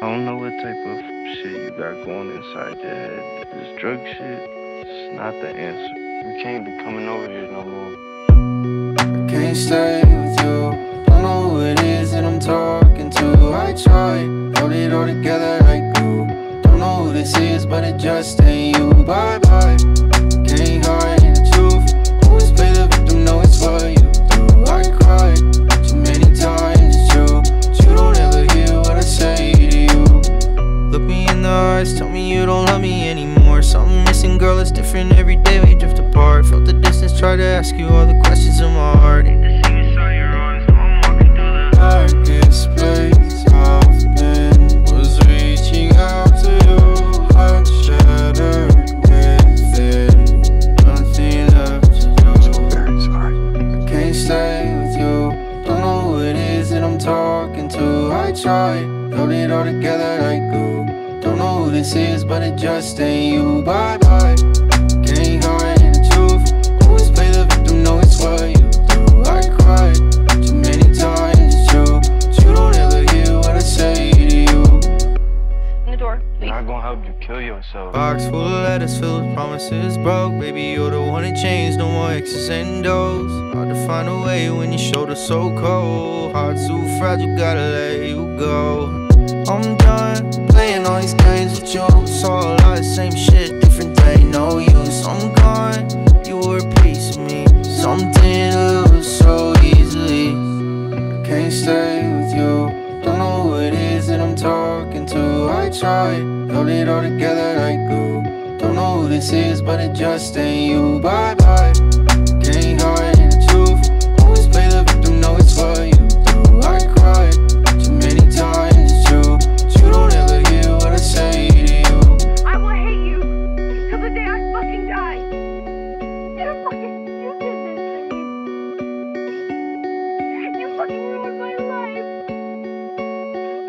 don't know what type of shit you got going inside your head. This drug shit, it's not the answer. You can't be coming over here no more. I can't stay with you. Don't know who it is that I'm talking to. I tried, held it all together like glue. Don't know who this is, but it just ain't you. Bye bye. Can't hide the truth. Always play the victim, know it's what you do. I cried too many times, it's true, but you don't ever hear what I say to you. Look me in the eyes, tell me you don't love me anymore. Something missing, girl, it's different every day we drift apart. Felt the distance, try to ask you all the questions in my heart. Ain't the same inside your arms, now I'm walking through the darkest place I've been. Was reaching out to you, heart shattered within, nothing left to do. I can't stay with you, don't know who it is that I'm talking to. I tried, held it all together like glue. Don't know who this is, but it just ain't you. Bye bye. Can't hide the truth. Always play the victim, know it's what you do. I cried too many times, it's true, but you don't ever hear what I say to you. In the door, please. I'm not gonna help you kill yourself. Box full of letters filled with promises broke. Baby, you're the one that changed, no more X's and O's. Hard to find a way when your shoulder's so cold. Heart too fragile, gotta let you go. I'm done playing all these games with you. It's all a lot of same shit, different day, no use. I'm gone, you were a piece of me, something to lose so easily. I can't stay with you, don't know who it is that I'm talking to. I tried, held it all together like glue. Don't know who this is, but it just ain't you. Bye bye.